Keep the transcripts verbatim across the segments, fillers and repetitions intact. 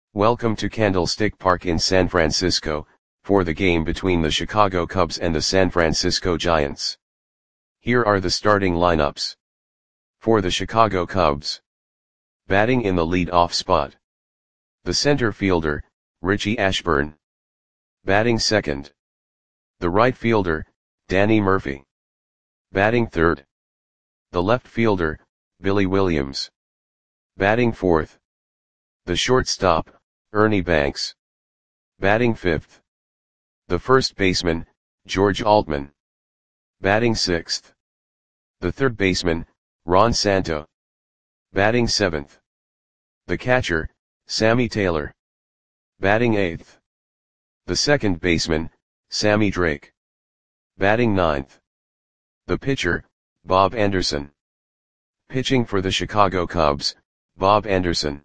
Welcome to Candlestick Park in San Francisco, for the game between the Chicago Cubs and the San Francisco Giants. Here are the starting lineups. For the Chicago Cubs. Batting in the lead-off spot. The center fielder, Richie Ashburn. Batting second. The right fielder, Danny Murphy. Batting third. The left fielder, Billy Williams. Batting fourth. The shortstop, Ernie Banks. Batting fifth. The first baseman, George Altman. Batting sixth. The third baseman, Ron Santo. Batting seventh. The catcher, Sammy Taylor. Batting eighth. The second baseman, Sammy Drake. Batting ninth. The pitcher, Bob Anderson. Pitching for the Chicago Cubs, Bob Anderson.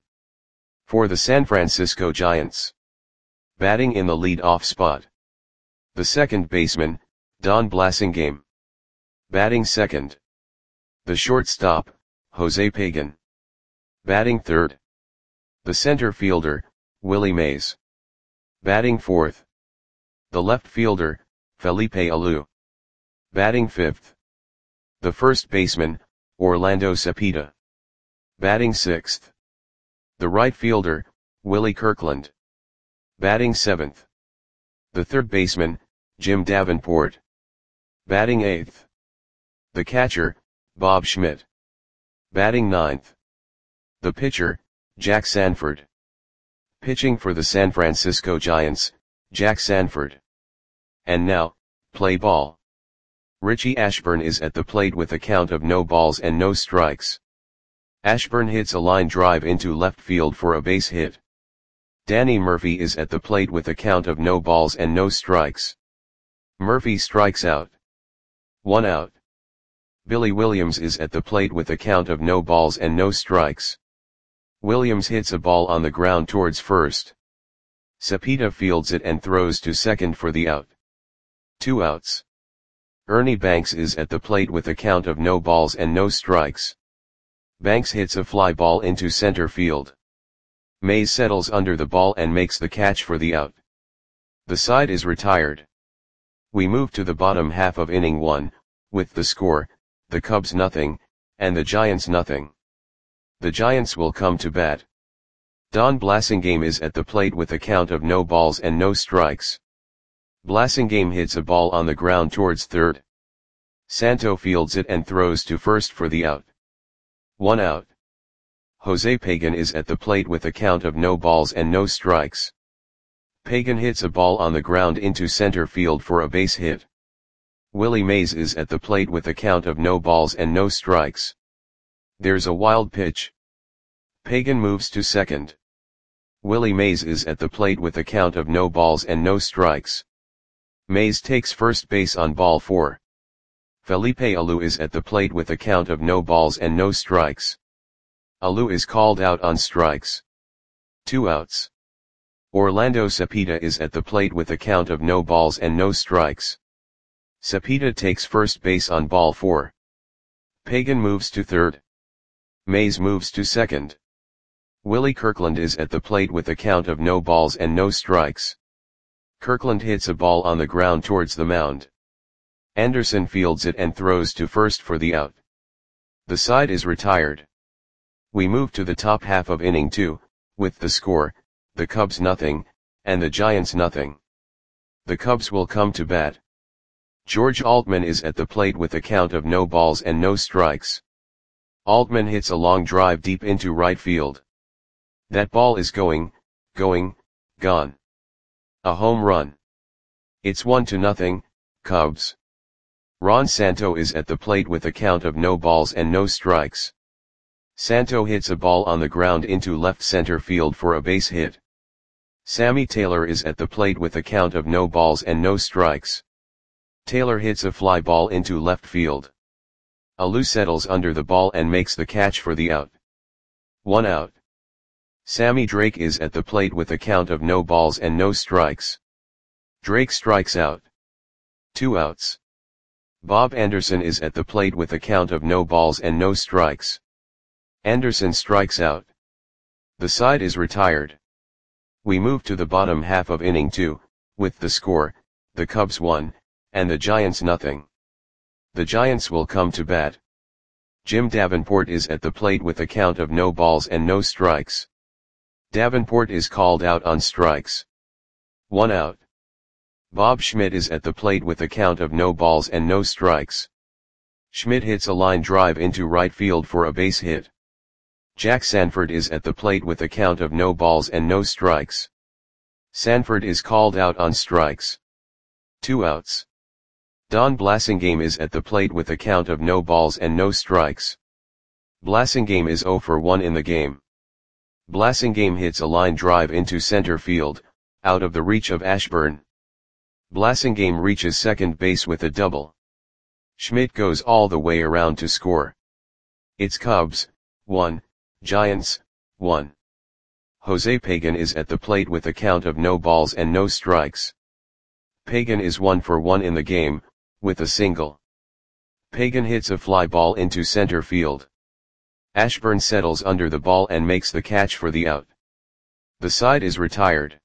For the San Francisco Giants. Batting in the lead-off spot. The second baseman, Don Blasingame. Batting second. The shortstop, Jose Pagan. Batting third. The center fielder, Willie Mays. Batting fourth. The left fielder, Felipe Alou. Batting fifth. The first baseman, Orlando Cepeda. Batting sixth. The right fielder, Willie Kirkland. Batting seventh. The third baseman, Jim Davenport. Batting eighth. The catcher, Bob Schmidt. Batting ninth. The pitcher, Jack Sanford. Pitching for the San Francisco Giants, Jack Sanford. And now, play ball. Richie Ashburn is at the plate with a count of no balls and no strikes. Ashburn hits a line drive into left field for a base hit. Danny Murphy is at the plate with a count of no balls and no strikes. Murphy strikes out. One out. Billy Williams is at the plate with a count of no balls and no strikes. Williams hits a ball on the ground towards first. Cepeda fields it and throws to second for the out. Two outs. Ernie Banks is at the plate with a count of no balls and no strikes. Banks hits a fly ball into center field. Mays settles under the ball and makes the catch for the out. The side is retired. We move to the bottom half of inning one, with the score, the Cubs nothing, and the Giants nothing. The Giants will come to bat. Don Blasingame is at the plate with a count of no balls and no strikes. Blasingame hits a ball on the ground towards third. Santo fields it and throws to first for the out. One out. Jose Pagan is at the plate with a count of no balls and no strikes. Pagan hits a ball on the ground into center field for a base hit. Willie Mays is at the plate with a count of no balls and no strikes. There's a wild pitch. Pagan moves to second. Willie Mays is at the plate with a count of no balls and no strikes. Mays takes first base on ball four. Felipe Alou is at the plate with a count of no balls and no strikes. Alou is called out on strikes. Two outs. Orlando Cepeda is at the plate with a count of no balls and no strikes. Cepeda takes first base on ball four. Pagan moves to third. Mays moves to second. Willie Kirkland is at the plate with a count of no balls and no strikes. Kirkland hits a ball on the ground towards the mound. Anderson fields it and throws to first for the out. The side is retired. We move to the top half of inning two, with the score, the Cubs nothing, and the Giants nothing. The Cubs will come to bat. George Altman is at the plate with a count of no balls and no strikes. Altman hits a long drive deep into right field. That ball is going, going, gone. A home run. It's one to nothing, Cubs. Ron Santo is at the plate with a count of no balls and no strikes. Santo hits a ball on the ground into left center field for a base hit. Sammy Taylor is at the plate with a count of no balls and no strikes. Taylor hits a fly ball into left field. Alou settles under the ball and makes the catch for the out. One out. Sammy Drake is at the plate with a count of no balls and no strikes. Drake strikes out. Two outs. Bob Anderson is at the plate with a count of no balls and no strikes. Anderson strikes out. The side is retired. We move to the bottom half of inning two, with the score, the Cubs one, and the Giants nothing. The Giants will come to bat. Jim Davenport is at the plate with a count of no balls and no strikes. Davenport is called out on strikes. One out. Bob Schmidt is at the plate with a count of no balls and no strikes. Schmidt hits a line drive into right field for a base hit. Jack Sanford is at the plate with a count of no balls and no strikes. Sanford is called out on strikes. Two outs. Don Blasingame is at the plate with a count of no balls and no strikes. Blasingame is zero for one in the game. Blasingame hits a line drive into center field, out of the reach of Ashburn. Blasingame reaches second base with a double. Schmidt goes all the way around to score. It's Cubs, one, Giants, one. Jose Pagan is at the plate with a count of no balls and no strikes. Pagan is one for one in the game, with a single. Pagan hits a fly ball into center field. Ashburn settles under the ball and makes the catch for the out. The side is retired.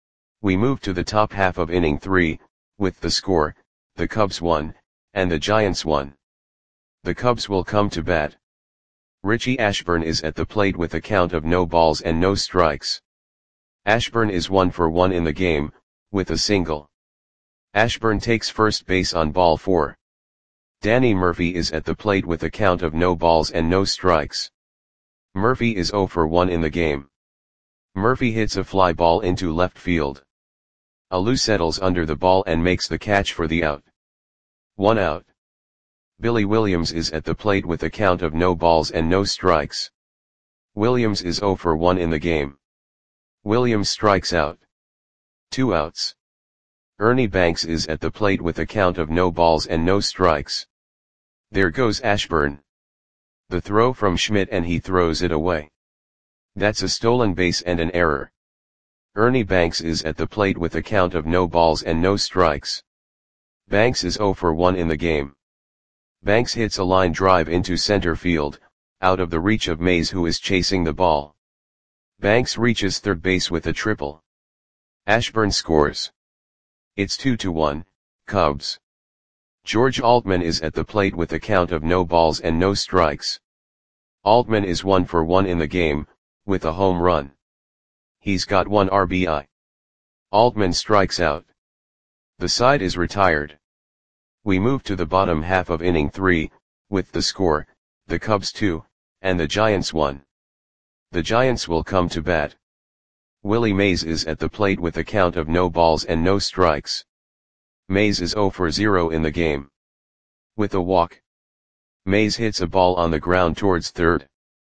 We move to the top half of inning three, with the score, the Cubs one, and the Giants one. The Cubs will come to bat. Richie Ashburn is at the plate with a count of no balls and no strikes. Ashburn is one for one in the game, with a single. Ashburn takes first base on ball four. Danny Murphy is at the plate with a count of no balls and no strikes. Murphy is zero for one in the game. Murphy hits a fly ball into left field. Alou settles under the ball and makes the catch for the out. One out. Billy Williams is at the plate with a count of no balls and no strikes. Williams is zero for one in the game. Williams strikes out. Two outs. Ernie Banks is at the plate with a count of no balls and no strikes. There goes Ashburn. The throw from Schmidt and he throws it away. That's a stolen base and an error. Ernie Banks is at the plate with a count of no balls and no strikes. Banks is zero for one in the game. Banks hits a line drive into center field, out of the reach of Mays who is chasing the ball. Banks reaches third base with a triple. Ashburn scores. It's two to one, Cubs. George Altman is at the plate with a count of no balls and no strikes. Altman is one for one in the game, with a home run. He's got one R B I. Altman strikes out. The side is retired. We move to the bottom half of inning three, with the score, the Cubs two, and the Giants one. The Giants will come to bat. Willie Mays is at the plate with a count of no balls and no strikes. Mays is zero for zero in the game. With a walk. Mays hits a ball on the ground towards third.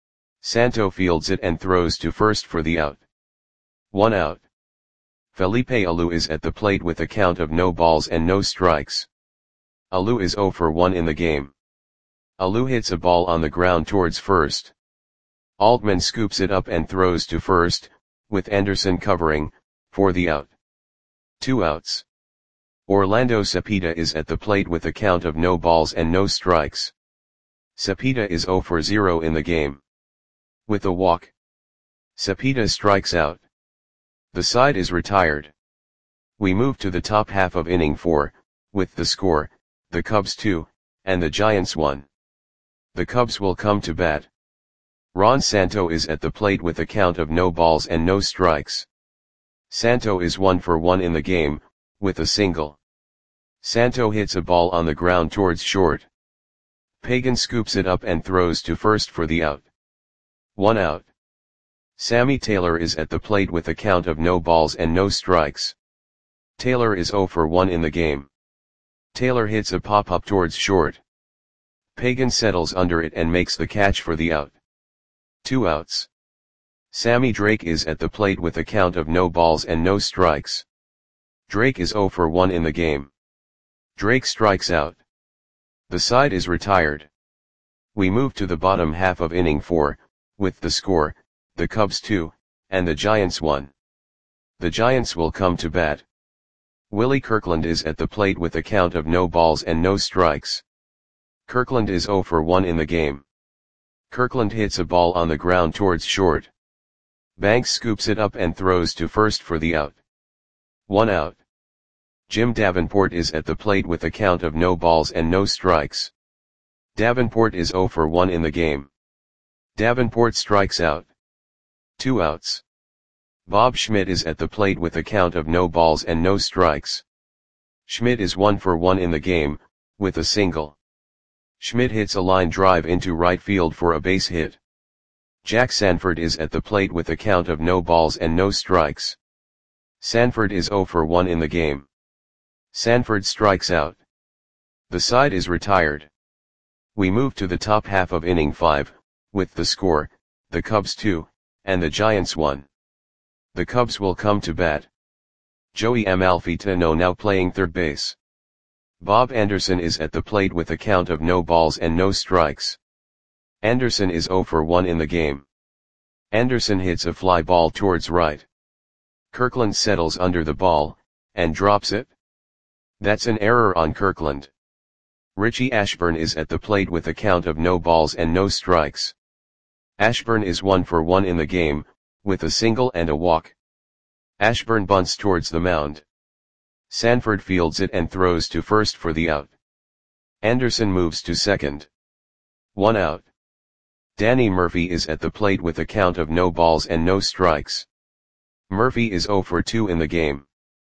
Santo fields it and throws to first for the out. One out. Felipe Alou is at the plate with a count of no balls and no strikes. Alou is zero for one in the game. Alou hits a ball on the ground towards first. Altman scoops it up and throws to first, with Anderson covering, for the out. Two outs. Orlando Cepeda is at the plate with a count of no balls and no strikes. Cepeda is zero for zero in the game. With a walk. Cepeda strikes out. The side is retired. We move to the top half of inning four, with the score, the Cubs two, and the Giants one. The Cubs will come to bat. Ron Santo is at the plate with a count of no balls and no strikes. Santo is one for one in the game, with a single. Santo hits a ball on the ground towards short. Pagan scoops it up and throws to first for the out. One out. Sammy Taylor is at the plate with a count of no balls and no strikes. Taylor is zero for one in the game. Taylor hits a pop-up towards short. Pagan settles under it and makes the catch for the out. Two outs. Sammy Drake is at the plate with a count of no balls and no strikes. Drake is zero for one in the game. Drake strikes out. The side is retired. We move to the bottom half of inning four, with the score, the Cubs two, and the Giants one. The Giants will come to bat. Willie Kirkland is at the plate with a count of no balls and no strikes. Kirkland is zero for one in the game. Kirkland hits a ball on the ground towards short. Banks scoops it up and throws to first for the out. One out. Jim Davenport is at the plate with a count of no balls and no strikes. Davenport is zero for one in the game. Davenport strikes out. Two outs. Bob Schmidt is at the plate with a count of no balls and no strikes. Schmidt is one for one in the game, with a single. Schmidt hits a line drive into right field for a base hit. Jack Sanford is at the plate with a count of no balls and no strikes. Sanford is zero for one in the game. Sanford strikes out. The side is retired. We move to the top half of inning five, with the score, the Cubs two, and the Giants one. The Cubs will come to bat. Joey Amalfitano now playing third base. Bob Anderson is at the plate with a count of no balls and no strikes. Anderson is zero for one in the game. Anderson hits a fly ball towards right. Kirkland settles under the ball, and drops it. That's an error on Kirkland. Richie Ashburn is at the plate with a count of no balls and no strikes. Ashburn is one for one in the game, with a single and a walk. Ashburn bunts towards the mound. Sanford fields it and throws to first for the out. Anderson moves to second. One out. Danny Murphy is at the plate with a count of no balls and no strikes. Murphy is zero for two in the game.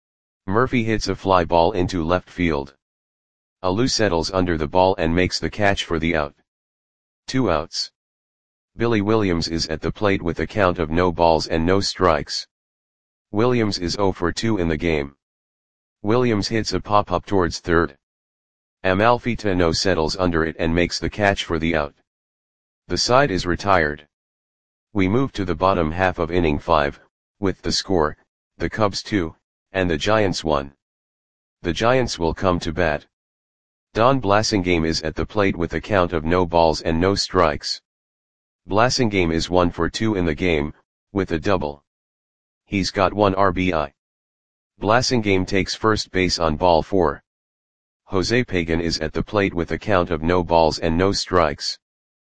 Murphy hits a fly ball into left field. Alou settles under the ball and makes the catch for the out. Two outs. Billy Williams is at the plate with a count of no balls and no strikes. Williams is zero for two in the game. Williams hits a pop-up towards third. Amalfitano settles under it and makes the catch for the out. The side is retired. We move to the bottom half of inning five, with the score, the Cubs two, and the Giants one. The Giants will come to bat. Don Blasingame is at the plate with a count of no balls and no strikes. Blasingame is one for two in the game, with a double. He's got one R B I. Blasingame takes first base on ball four. Jose Pagan is at the plate with a count of no balls and no strikes.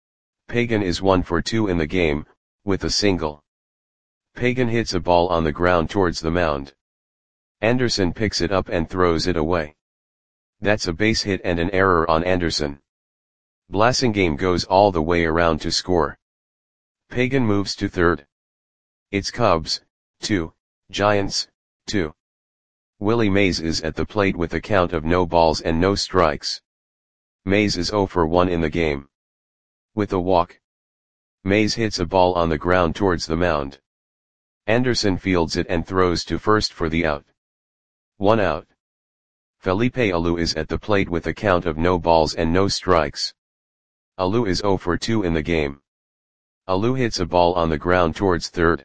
Pagan is one for two in the game, with a single. Pagan hits a ball on the ground towards the mound. Anderson picks it up and throws it away. That's a base hit and an error on Anderson. Blasingame goes all the way around to score. Pagan moves to third. It's Cubs, two, Giants, two. Willie Mays is at the plate with a count of no balls and no strikes. Mays is zero for one in the game. With a walk. Mays hits a ball on the ground towards the mound. Anderson fields it and throws to first for the out. One out. Felipe Alou is at the plate with a count of no balls and no strikes. Alou is zero for two in the game. Alou hits a ball on the ground towards third.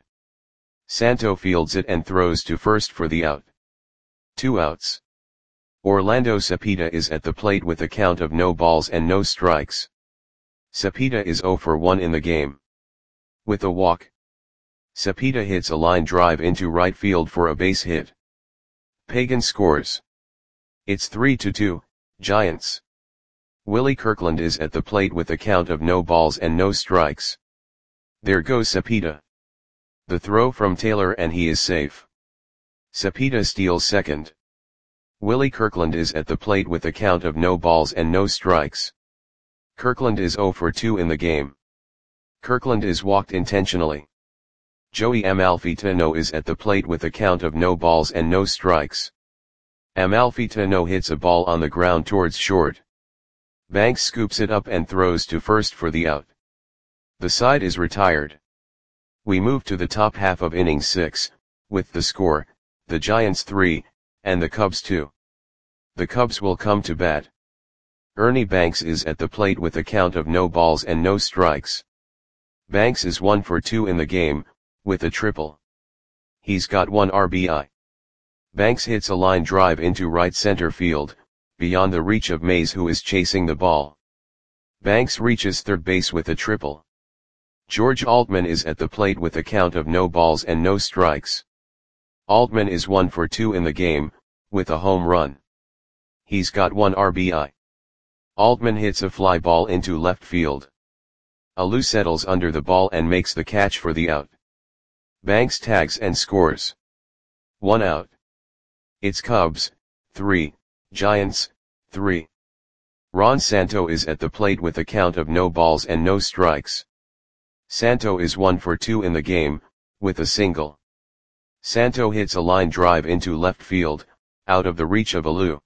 Santo fields it and throws to first for the out. Two outs. Orlando Cepeda is at the plate with a count of no balls and no strikes. Cepeda is zero for one in the game. With a walk. Cepeda hits a line drive into right field for a base hit. Pagan scores. It's three to two, Giants. Willie Kirkland is at the plate with a count of no balls and no strikes. There goes Cepeda. The throw from Taylor and he is safe. Cepeda steals second. Willie Kirkland is at the plate with a count of no balls and no strikes. Kirkland is zero for two in the game. Kirkland is walked intentionally. Joey Amalfitano is at the plate with a count of no balls and no strikes. Amalfitano hits a ball on the ground towards short. Banks scoops it up and throws to first for the out. The side is retired. We move to the top half of inning six, with the score, the Giants three, and the Cubs two. The Cubs will come to bat. Ernie Banks is at the plate with a count of no balls and no strikes. Banks is one for two in the game, with a triple. He's got one R B I. Banks hits a line drive into right center field, beyond the reach of Mays who is chasing the ball. Banks reaches third base with a triple. George Altman is at the plate with a count of no balls and no strikes. Altman is one for two in the game, with a home run. He's got one R B I. Altman hits a fly ball into left field. Alou settles under the ball and makes the catch for the out. Banks tags and scores. One out. It's Cubs, three, Giants, three. Ron Santo is at the plate with a count of no balls and no strikes. Santo is one for two in the game, with a single. Santo hits a line drive into left field, out of the reach of Alou.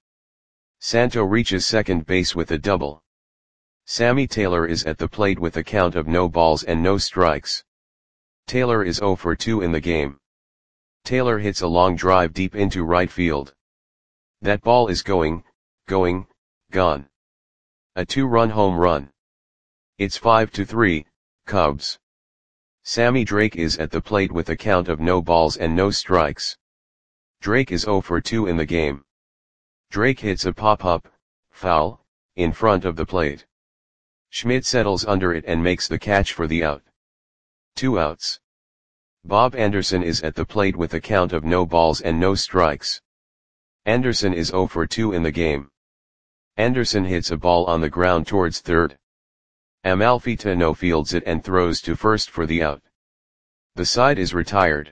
Santo reaches second base with a double. Sammy Taylor is at the plate with a count of no balls and no strikes. Taylor is zero for two in the game. Taylor hits a long drive deep into right field. That ball is going, going, gone. A two-run home run. It's five to three, Cubs. Sammy Drake is at the plate with a count of no balls and no strikes. Drake is zero for two in the game. Drake hits a pop-up, foul, in front of the plate. Schmidt settles under it and makes the catch for the out. Two outs. Bob Anderson is at the plate with a count of no balls and no strikes. Anderson is zero for two in the game. Anderson hits a ball on the ground towards third. Amalfitano fields it and throws to first for the out. The side is retired.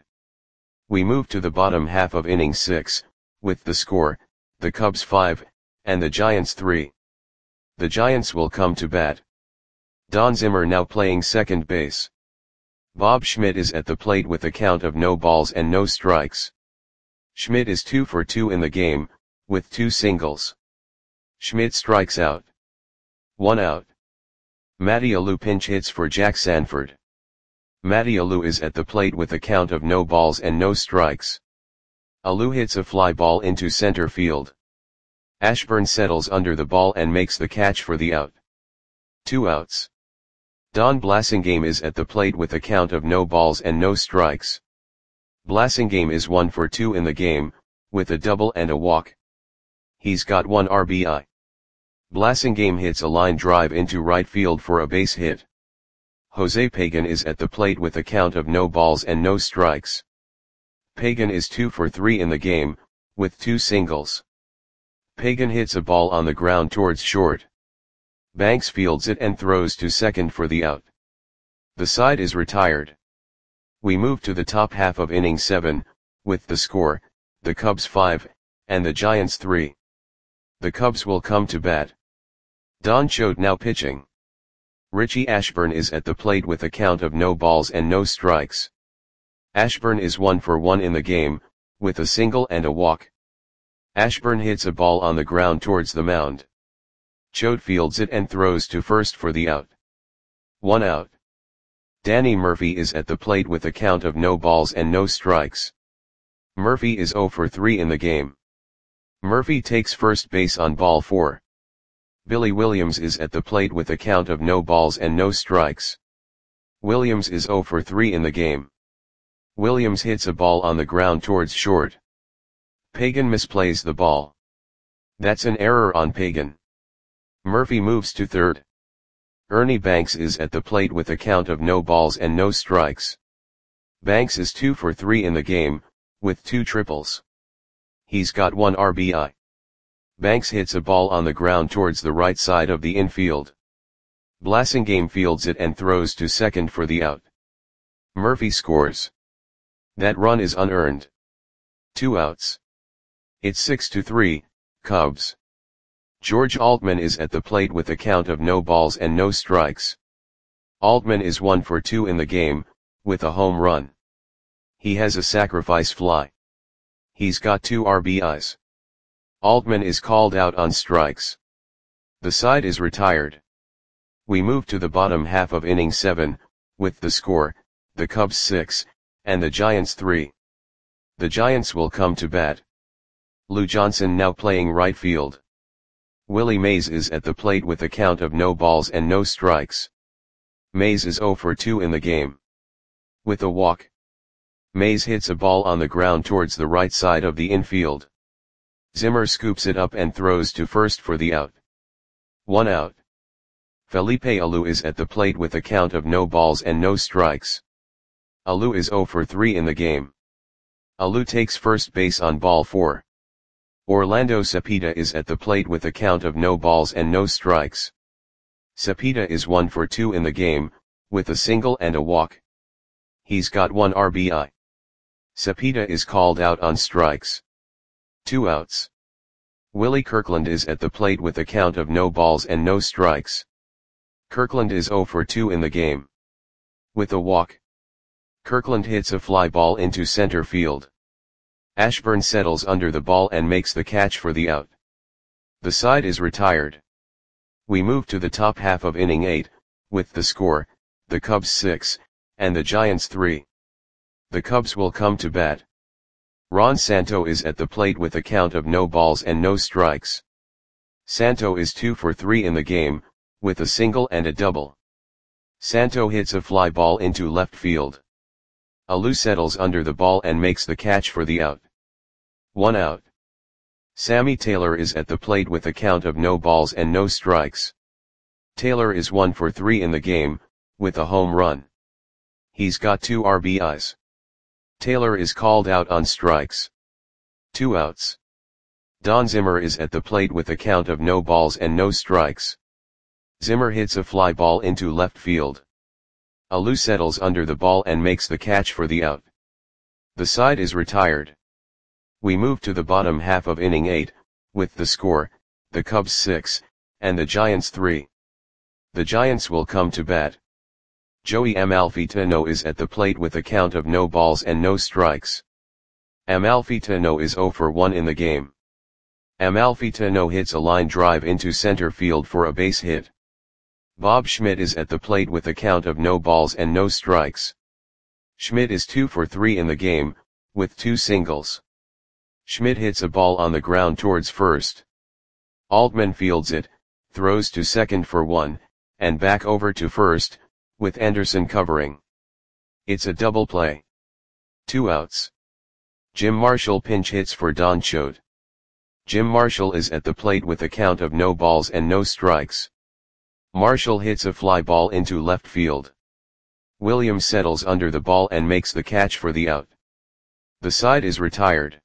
We move to the bottom half of inning six, with the score, the Cubs five, and the Giants three. The Giants will come to bat. Don Zimmer now playing second base. Bob Schmidt is at the plate with a count of no balls and no strikes. Schmidt is two for two in the game, with two singles. Schmidt strikes out. One out. Matty Alou pinch hits for Jack Sanford. Matty Alou is at the plate with a count of no balls and no strikes. Alou hits a fly ball into center field. Ashburn settles under the ball and makes the catch for the out. Two outs. Don Blasingame is at the plate with a count of no balls and no strikes. Blasingame is one for two in the game, with a double and a walk. He's got one R B I. Blasingame hits a line drive into right field for a base hit. Jose Pagan is at the plate with a count of no balls and no strikes. Pagan is two for three in the game, with two singles. Pagan hits a ball on the ground towards short. Banks fields it and throws to second for the out. The side is retired. We move to the top half of inning seven, with the score, the Cubs five, and the Giants three. The Cubs will come to bat. Don Choate now pitching. Richie Ashburn is at the plate with a count of no balls and no strikes. Ashburn is one for one in the game, with a single and a walk. Ashburn hits a ball on the ground towards the mound. Choate fields it and throws to first for the out. One out. Danny Murphy is at the plate with a count of no balls and no strikes. Murphy is zero for three in the game. Murphy takes first base on ball four. Billy Williams is at the plate with a count of no balls and no strikes. Williams is zero for three in the game. Williams hits a ball on the ground towards short. Pagan misplays the ball. That's an error on Pagan. Murphy moves to third. Ernie Banks is at the plate with a count of no balls and no strikes. Banks is two for three in the game, with two triples. He's got one R B I. Banks hits a ball on the ground towards the right side of the infield. Blasingame fields it and throws to second for the out. Murphy scores. That run is unearned. Two outs. It's six to three, Cubs. George Altman is at the plate with a count of no balls and no strikes. Altman is one for two in the game, with a home run. He has a sacrifice fly. He's got two R B Is. Altman is called out on strikes. The side is retired. We move to the bottom half of inning seven, with the score, the Cubs six, and the Giants three. The Giants will come to bat. Lou Johnson now playing right field. Willie Mays is at the plate with a count of no balls and no strikes. Mays is zero for two in the game. With a walk. Mays hits a ball on the ground towards the right side of the infield. Zimmer scoops it up and throws to first for the out. One out. Felipe Alou is at the plate with a count of no balls and no strikes. Alou is zero for three in the game. Alou takes first base on ball four. Orlando Cepeda is at the plate with a count of no balls and no strikes. Cepeda is one for two in the game, with a single and a walk. He's got one R B I. Cepeda is called out on strikes. Two outs. Willie Kirkland is at the plate with a count of no balls and no strikes. Kirkland is oh for two in the game. With a walk. Kirkland hits a fly ball into center field. Ashburn settles under the ball and makes the catch for the out. The side is retired. We move to the top half of inning eight, with the score, the Cubs six, and the Giants three. The Cubs will come to bat. Ron Santo is at the plate with a count of no balls and no strikes. Santo is two for three in the game, with a single and a double. Santo hits a fly ball into left field. Alou settles under the ball and makes the catch for the out. One out. Sammy Taylor is at the plate with a count of no balls and no strikes. Taylor is one for three in the game, with a home run. He's got two R B Is. Taylor is called out on strikes. Two outs. Don Zimmer is at the plate with a count of no balls and no strikes. Zimmer hits a fly ball into left field. Alou settles under the ball and makes the catch for the out. The side is retired. We move to the bottom half of inning eight, with the score, the Cubs six, and the Giants three. The Giants will come to bat. Joey Amalfitano is at the plate with a count of no balls and no strikes. Amalfitano is oh for one in the game. Amalfitano hits a line drive into center field for a base hit. Bob Schmidt is at the plate with a count of no balls and no strikes. Schmidt is two for three in the game, with two singles. Schmidt hits a ball on the ground towards first. Altman fields it, throws to second for one, and back over to first, with Anderson covering. It's a double play. Two outs. Jim Marshall pinch hits for Don Choate. Jim Marshall is at the plate with a count of no balls and no strikes. Marshall hits a fly ball into left field. Williams settles under the ball and makes the catch for the out. The side is retired.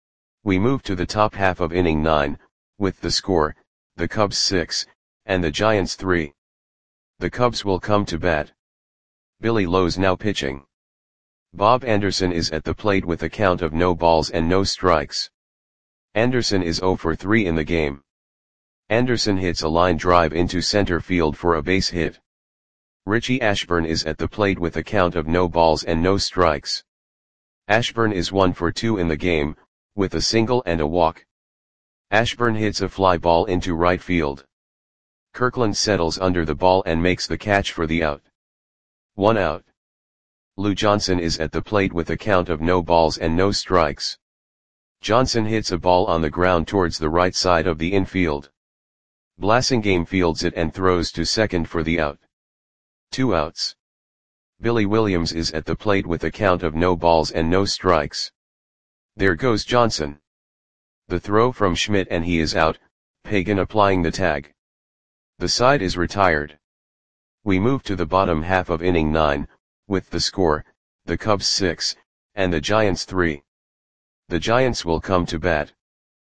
We move to the top half of inning nine, with the score, the Cubs six, and the Giants three. The Cubs will come to bat. Billy Lowe's now pitching. Bob Anderson is at the plate with a count of no balls and no strikes. Anderson is oh for three in the game. Anderson hits a line drive into center field for a base hit. Richie Ashburn is at the plate with a count of no balls and no strikes. Ashburn is one for two in the game, with a single and a walk. Ashburn hits a fly ball into right field. Kirkland settles under the ball and makes the catch for the out. One out. Lou Johnson is at the plate with a count of no balls and no strikes. Johnson hits a ball on the ground towards the right side of the infield. Blasingame fields it and throws to second for the out. Two outs. Billy Williams is at the plate with a count of no balls and no strikes. There goes Johnson. The throw from Schmidt and he is out, Pagan applying the tag. The side is retired. We move to the bottom half of inning nine, with the score, the Cubs six, and the Giants three. The Giants will come to bat.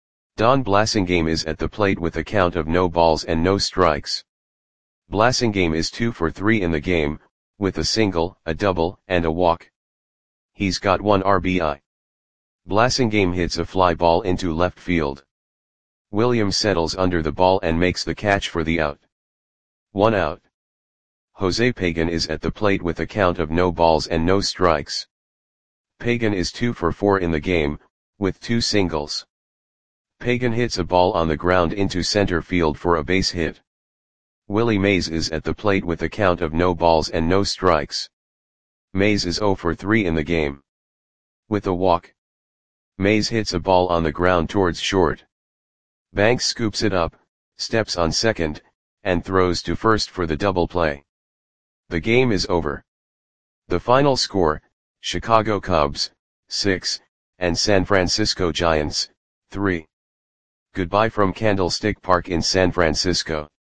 Don Blasingame is at the plate with a count of no balls and no strikes. Blasingame is two for three in the game, with a single, a double, and a walk. He's got one R B I. Blasingame hits a fly ball into left field. Williams settles under the ball and makes the catch for the out. One out. Jose Pagan is at the plate with a count of no balls and no strikes. Pagan is two for four in the game, with two singles. Pagan hits a ball on the ground into center field for a base hit. Willie Mays is at the plate with a count of no balls and no strikes. Mays is oh for three in the game. With a walk. Mays hits a ball on the ground towards short. Banks scoops it up, steps on second, and throws to first for the double play. The game is over. The final score, Chicago Cubs, six, and San Francisco Giants, three. Goodbye from Candlestick Park in San Francisco.